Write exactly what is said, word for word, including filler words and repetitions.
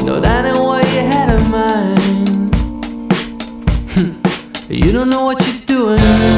No, that ain't what you had in mind. You don't know what you're doing.